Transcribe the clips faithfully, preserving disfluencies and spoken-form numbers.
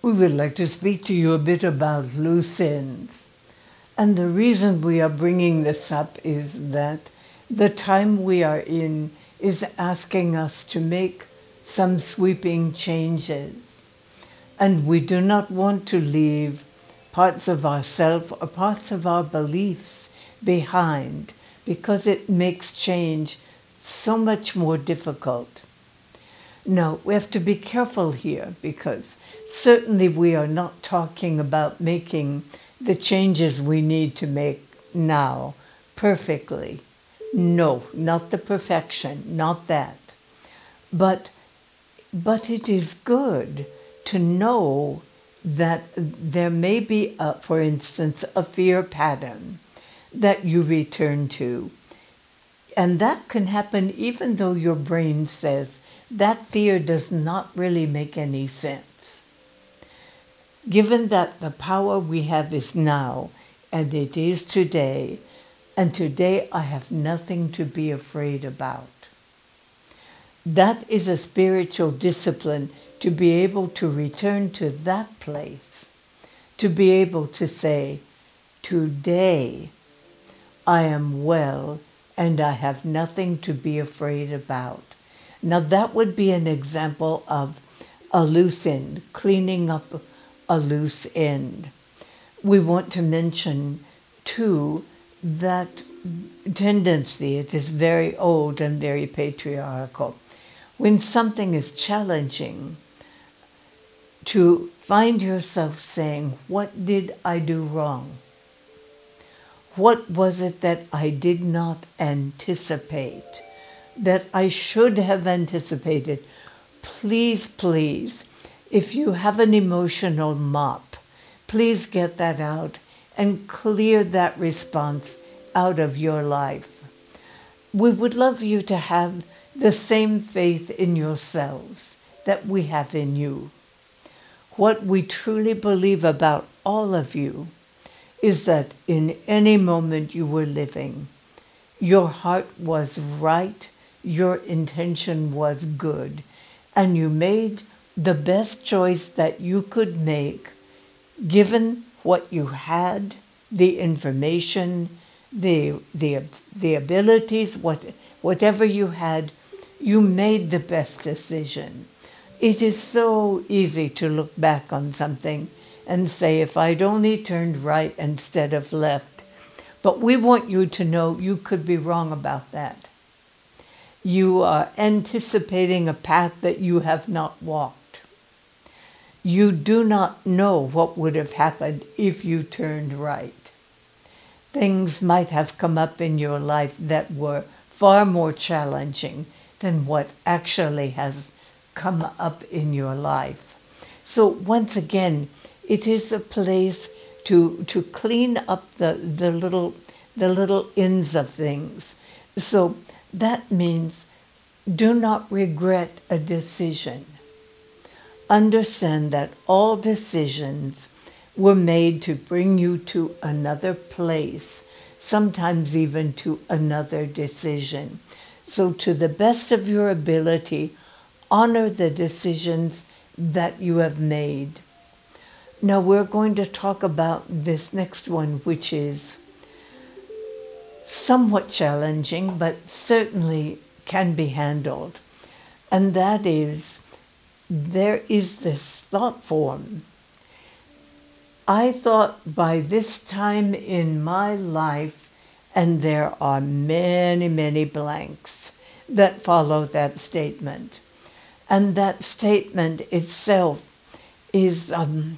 we would like to speak to you a bit about loose ends. And the reason we are bringing this up is that the time we are in is asking us to make some sweeping changes. And we do not want to leave parts of ourselves or parts of our beliefs behind, because it makes change so much more difficult. Now, we have to be careful here, because certainly we are not talking about making the changes we need to make now perfectly. No, not the perfection, not that. But, but it is good to know that there may be, a, for instance, a fear pattern that you return to. And that can happen even though your brain says that fear does not really make any sense. Given that the power we have is now, and it is today, and today I have nothing to be afraid about. That is a spiritual discipline, to be able to return to that place, to be able to say, today I am well and I have nothing to be afraid about. Now that would be an example of a loose end, cleaning up a loose end. We want to mention, too, that tendency, it is very old and very patriarchal. When something is challenging, to find yourself saying, what did I do wrong? What was it that I did not anticipate, that I should have anticipated? Please, please, if you have an emotional mop, please get that out and clear that response out of your life. We would love you to have the same faith in yourselves that we have in you. What we truly believe about all of you is that in any moment you were living, your heart was right, your intention was good, and you made the best choice that you could make, given what you had, the information, the the the abilities, what whatever you had, you made the best decision. It is so easy to look back on something and say, if I'd only turned right instead of left. But we want you to know you could be wrong about that. You are anticipating a path that you have not walked. You do not know what would have happened if you turned right. Things might have come up in your life that were far more challenging than what actually has come up in your life. So once again, it is a place to to clean up the, the little the little ends of things. So that means do not regret a decision. Understand that all decisions were made to bring you to another place, sometimes even to another decision. So to the best of your ability, honor the decisions that you have made. Now we're going to talk about this next one, which is somewhat challenging, but certainly can be handled. And that is, there is this thought form. I thought by this time in my life, and there are many, many blanks that follow that statement. And that statement itself is um,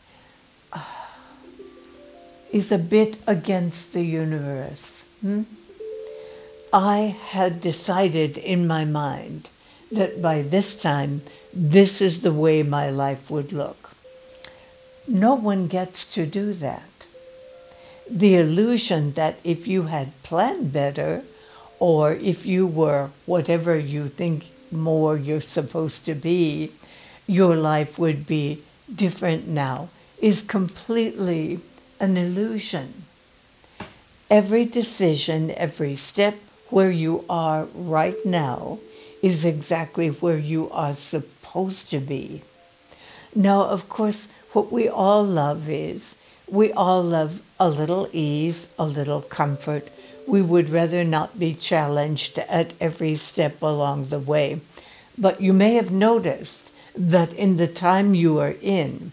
is a bit against the universe. Hmm? I had decided in my mind that by this time, this is the way my life would look. No one gets to do that. The illusion that if you had planned better, or if you were whatever you think more you're supposed to be, your life would be different now, is completely an illusion. Every decision, every step where you are right now is exactly where you are supposed to be. Now, of course, what we all love is, we all love a little ease, a little comfort. We would rather not be challenged at every step along the way. But you may have noticed that in the time you are in,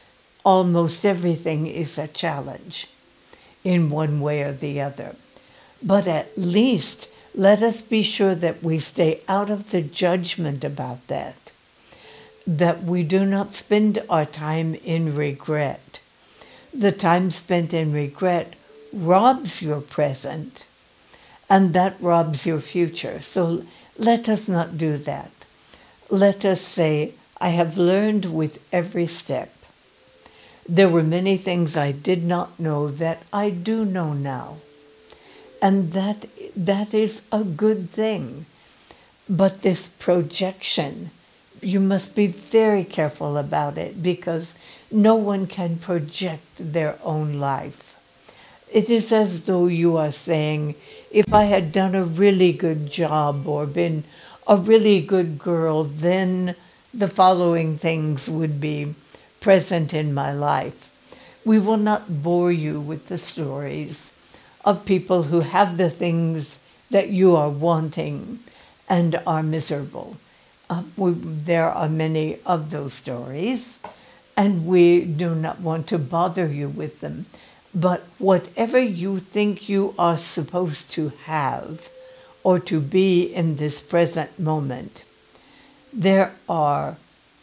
almost everything is a challenge in one way or the other. But at least let us be sure that we stay out of the judgment about that, that we do not spend our time in regret. The time spent in regret robs your present, and that robs your future. So let us not do that. Let us say, I have learned with every step. There were many things I did not know that I do know now. And that that is a good thing. But this projection, you must be very careful about it, because no one can project their own life. It is as though you are saying, if I had done a really good job or been a really good girl, then the following things would be present in my life. We will not bore you with the stories of people who have the things that you are wanting and are miserable. Uh, we, there are many of those stories, and we do not want to bother you with them. But whatever you think you are supposed to have or to be in this present moment, there are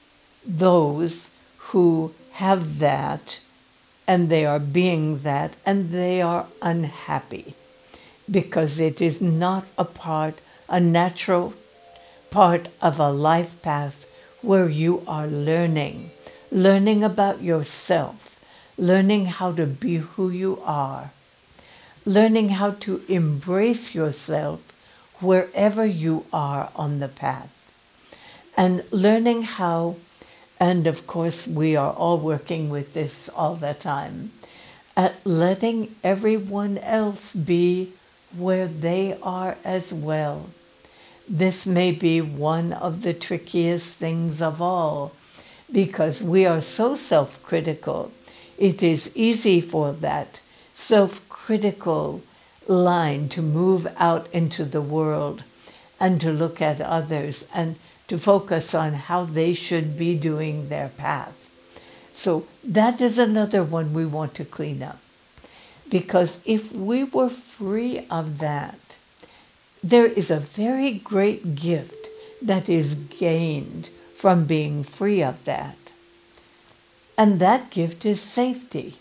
those who have that, and they are being that, and they are unhappy because it is not a part, a natural part of a life path where you are learning, learning about yourself, learning how to be who you are, learning how to embrace yourself wherever you are on the path, and learning how. And of course, we are all working with this all the time, at letting everyone else be where they are as well. This may be one of the trickiest things of all, because we are so self-critical. It is easy for that self-critical line to move out into the world and to look at others and to focus on how they should be doing their path. So that is another one we want to clean up. Because if we were free of that, there is a very great gift that is gained from being free of that. And that gift is safety.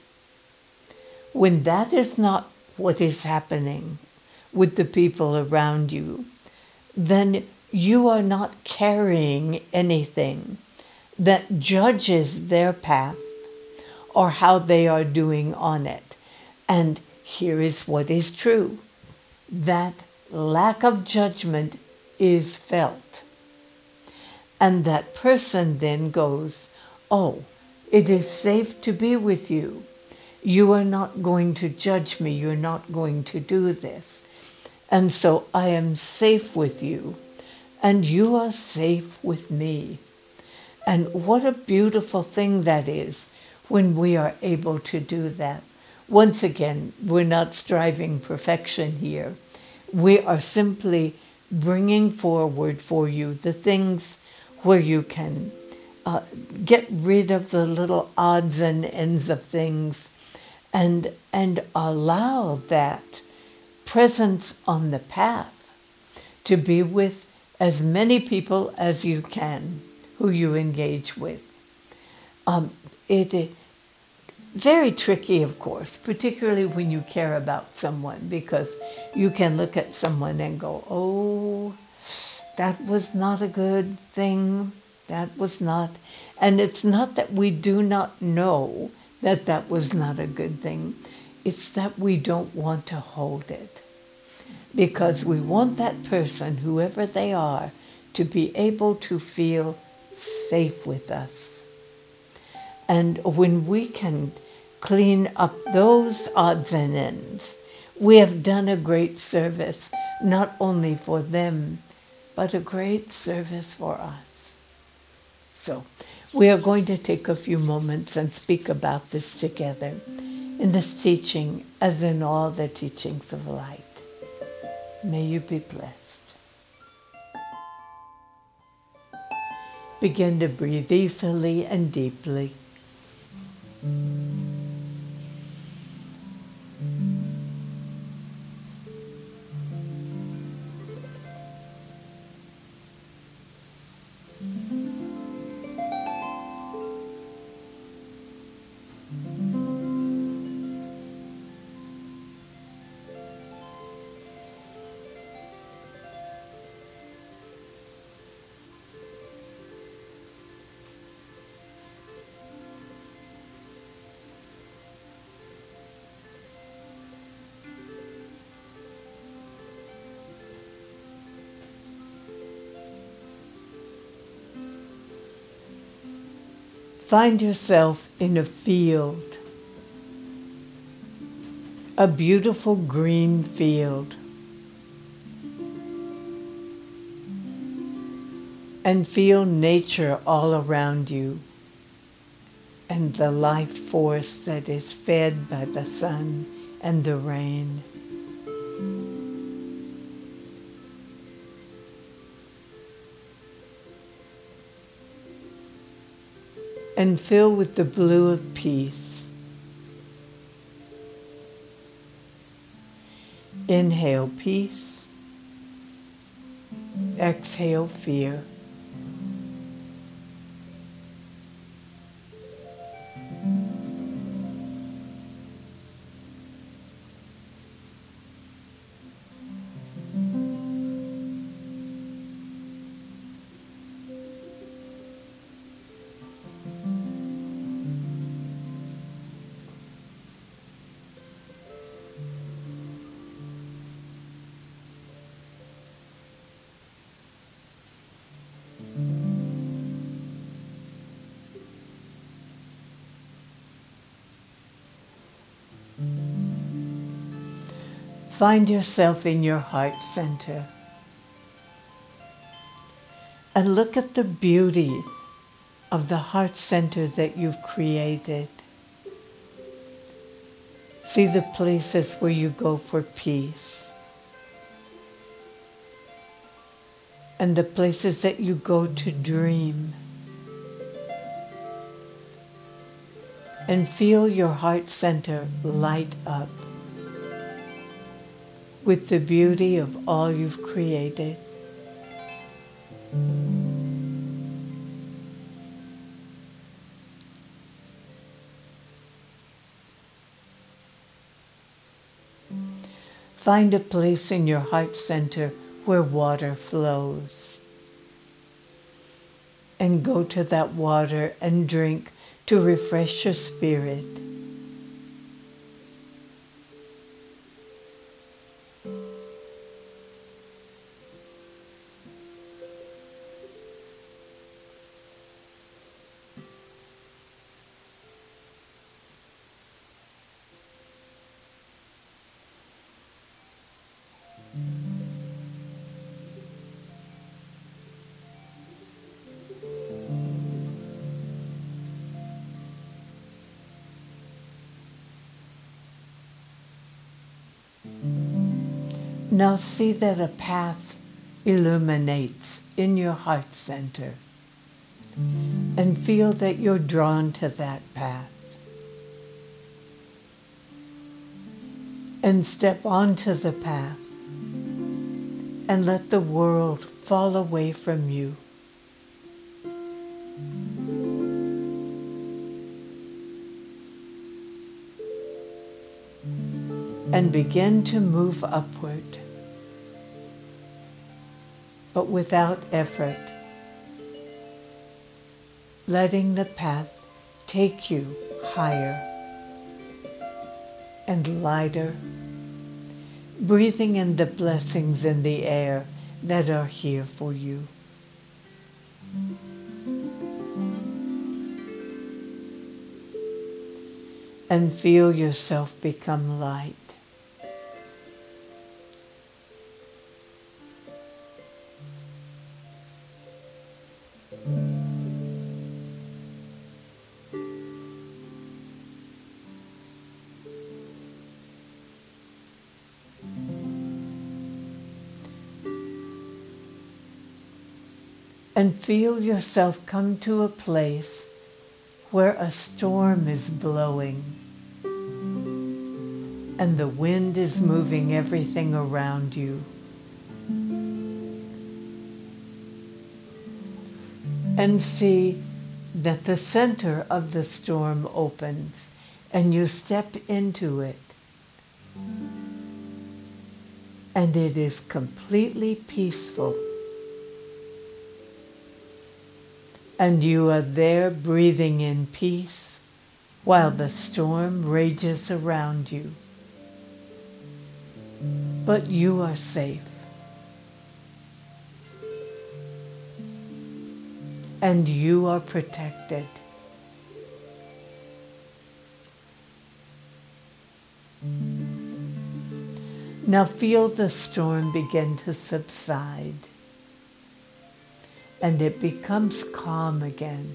When that is not what is happening with the people around you, then you are not carrying anything that judges their path or how they are doing on it. And here is what is true. That lack of judgment is felt. And that person then goes, oh, it is safe to be with you. You are not going to judge me. You're not going to do this. And so I am safe with you. And you are safe with me. And what a beautiful thing that is when we are able to do that. Once again, we're not striving perfection here. We are simply bringing forward for you the things where you can uh, get rid of the little odds and ends of things and, and allow that presence on the path to be with as many people as you can who you engage with. Um, it is very tricky, of course, particularly when you care about someone, because you can look at someone and go, oh, that was not a good thing, that was not. And it's not that we do not know that that was not a good thing. It's that we don't want to hold it. Because we want that person, whoever they are, to be able to feel safe with us. And when we can clean up those odds and ends, we have done a great service, not only for them, but a great service for us. So we are going to take a few moments and speak about this together in this teaching, as in all the teachings of light. May you be blessed. Begin to breathe easily and deeply. Find yourself in a field, a beautiful green field, and feel nature all around you and the life force that is fed by the sun and the rain. And fill with the blue of peace. Inhale peace. Exhale fear. Find yourself in your heart center and look at the beauty of the heart center that you've created. See the places where you go for peace and the places that you go to dream. And feel your heart center light up with the beauty of all you've created. Find a place in your heart center where water flows. And go to that water and drink to refresh your spirit. Now see that a path illuminates in your heart center and feel that you're drawn to that path. And step onto the path and let the world fall away from you. And begin to move upward, but without effort, letting the path take you higher and lighter, breathing in the blessings in the air that are here for you. And feel yourself become light. and feel yourself come to a place where a storm is blowing and the wind is moving everything around you. And see that the center of the storm opens and you step into it. And it is completely peaceful. And you are there breathing in peace while the storm rages around you. But you are safe. And you are protected. Now feel the storm begin to subside, and it becomes calm again.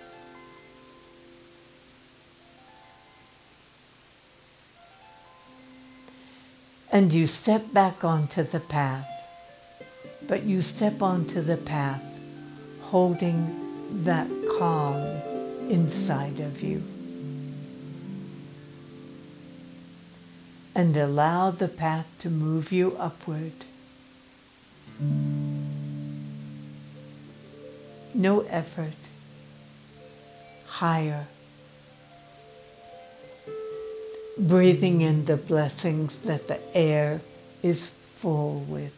And you step back onto the path, but you step onto the path holding that calm inside of you. And allow the path to move you upward. No effort. Higher. Breathing in the blessings that the air is full with.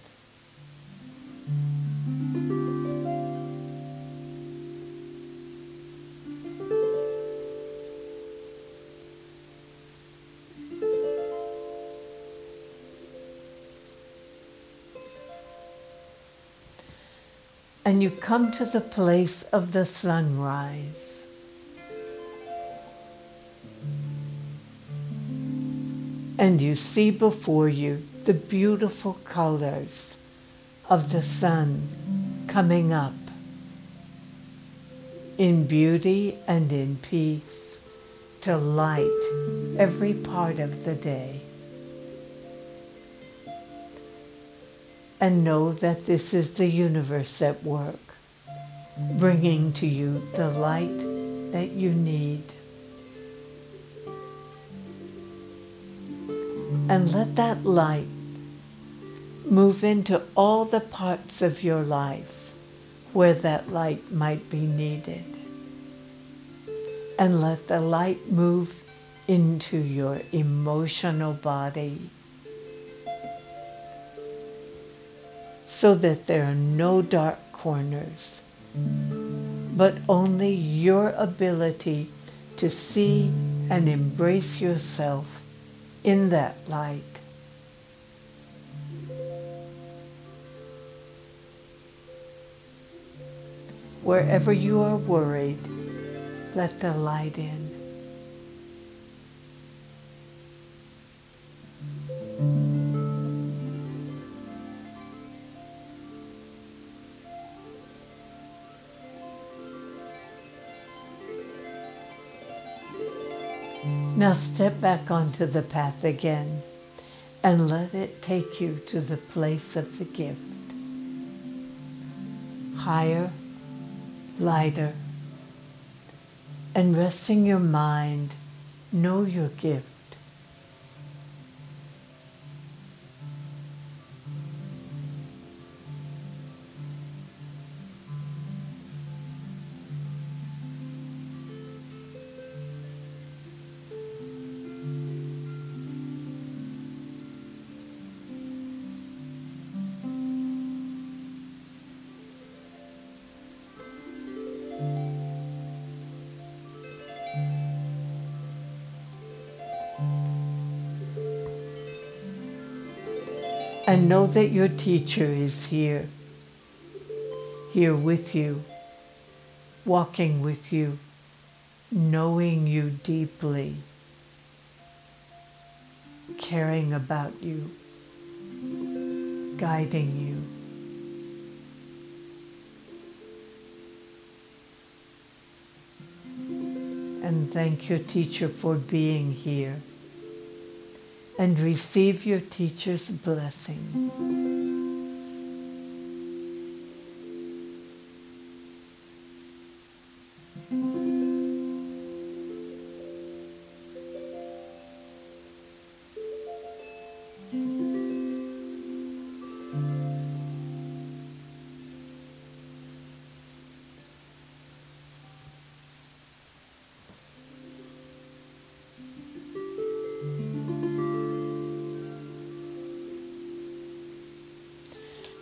And you come to the place of the sunrise. And you see before you the beautiful colors of the sun coming up in beauty and in peace to light every part of the day. And know that this is the universe at work, bringing to you the light that you need. And let that light move into all the parts of your life where that light might be needed. And let the light move into your emotional body, so that there are no dark corners, but only your ability to see and embrace yourself in that light. Wherever you are worried, let the light in. Now step back onto the path again and let it take you to the place of the gift. Higher, lighter, and resting your mind, know your gift. And know that your teacher is here, here with you, walking with you, knowing you deeply, caring about you, guiding you. And thank your teacher for being here. And receive your teacher's blessing.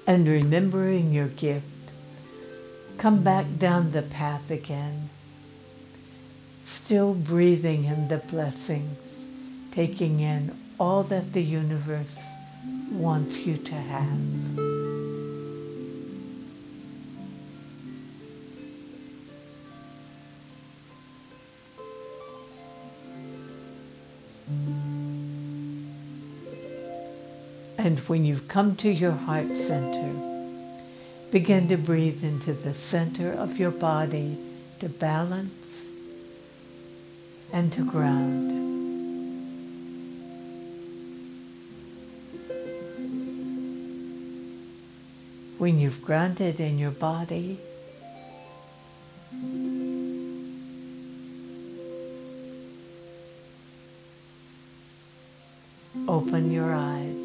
and remembering your gift, come back down the path again, still breathing in the blessings, taking in all that the universe wants you to have. And when you've come to your heart center, begin to breathe into the center of your body to balance and to ground. When you've grounded in your body, open your eyes.